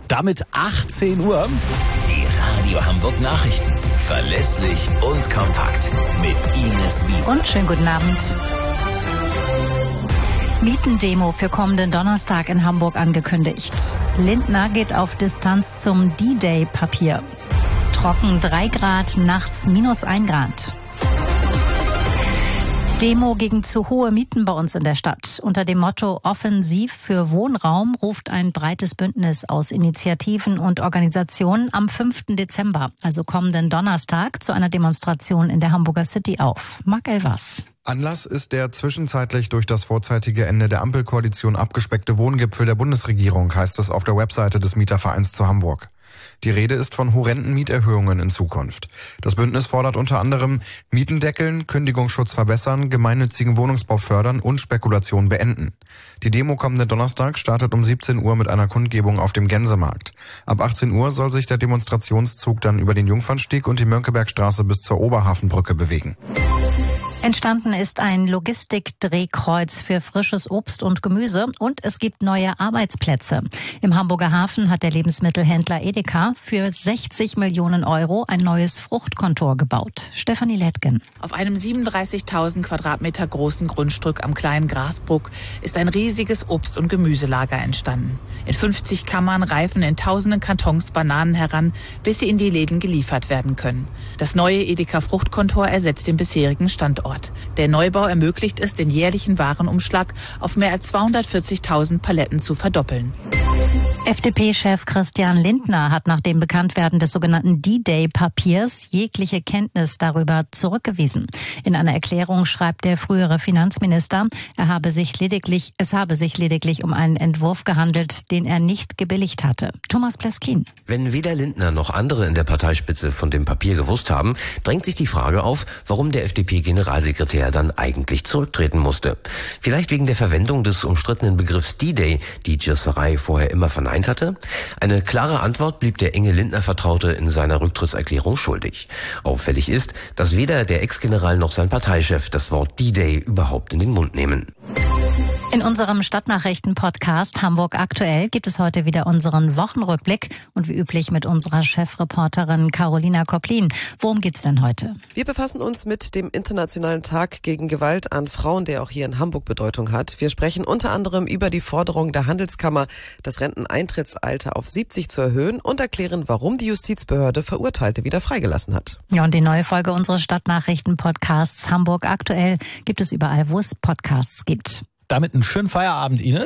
Damit 18 Uhr. Die Radio Hamburg Nachrichten. Verlässlich und kompakt. Mit Ines Wiese. Und schönen guten Abend. Mietendemo für kommenden Donnerstag in Hamburg angekündigt. Lindner geht auf Distanz zum D-Day-Papier. Trocken 3 Grad, nachts -1 Grad. Demo gegen zu hohe Mieten bei uns in der Stadt. Unter dem Motto Offensiv für Wohnraum ruft ein breites Bündnis aus Initiativen und Organisationen am 5. Dezember, also kommenden Donnerstag, zu einer Demonstration in der Hamburger City auf. Marc Elvers. Anlass ist der zwischenzeitlich durch das vorzeitige Ende der Ampelkoalition abgespeckte Wohngipfel der Bundesregierung, heißt es auf der Webseite des Mietervereins zu Hamburg. Die Rede ist von horrenden Mieterhöhungen in Zukunft. Das Bündnis fordert unter anderem Mieten deckeln, Kündigungsschutz verbessern, gemeinnützigen Wohnungsbau fördern und Spekulation beenden. Die Demo kommende Donnerstag startet um 17 Uhr mit einer Kundgebung auf dem Gänsemarkt. Ab 18 Uhr soll sich der Demonstrationszug dann über den Jungfernstieg und die Mönckebergstraße bis zur Oberhafenbrücke bewegen. Entstanden ist ein Logistikdrehkreuz für frisches Obst und Gemüse und es gibt neue Arbeitsplätze. Im Hamburger Hafen hat der Lebensmittelhändler Edeka für 60 Millionen Euro ein neues Fruchtkontor gebaut. Stefanie Lettgen. Auf einem 37.000 Quadratmeter großen Grundstück am kleinen Grasbruck ist ein riesiges Obst- und Gemüselager entstanden. In 50 Kammern reifen in tausenden Kartons Bananen heran, bis sie in die Läden geliefert werden können. Das neue Edeka Fruchtkontor ersetzt den bisherigen Standort. Der Neubau ermöglicht es, den jährlichen Warenumschlag auf mehr als 240.000 Paletten zu verdoppeln. FDP-Chef Christian Lindner hat nach dem Bekanntwerden des sogenannten D-Day-Papiers jegliche Kenntnis darüber zurückgewiesen. In einer Erklärung schreibt der frühere Finanzminister, es habe sich lediglich um einen Entwurf gehandelt, den er nicht gebilligt hatte. Thomas Pleskin. Wenn weder Lindner noch andere in der Parteispitze von dem Papier gewusst haben, drängt sich die Frage auf, warum der FDP-Generalsekretär dann eigentlich zurücktreten musste. Vielleicht wegen der Verwendung des umstrittenen Begriffs D-Day, die Gierserei vorher immer verneint hatte? Eine klare Antwort blieb der enge Lindner-Vertraute in seiner Rücktrittserklärung schuldig. Auffällig ist, dass weder der Ex-General noch sein Parteichef das Wort D-Day überhaupt in den Mund nehmen. In unserem Stadtnachrichten-Podcast Hamburg aktuell gibt es heute wieder unseren Wochenrückblick und wie üblich mit unserer Chefreporterin Carolina Koplin. Worum geht's denn heute? Wir befassen uns mit dem Internationalen Tag gegen Gewalt an Frauen, der auch hier in Hamburg Bedeutung hat. Wir sprechen unter anderem über die Forderung der Handelskammer, das Renteneintrittsalter auf 70 zu erhöhen und erklären, warum die Justizbehörde Verurteilte wieder freigelassen hat. Ja, und die neue Folge unseres Stadtnachrichten-Podcasts Hamburg aktuell gibt es überall, wo es Podcasts gibt. Damit einen schönen Feierabend, Ines.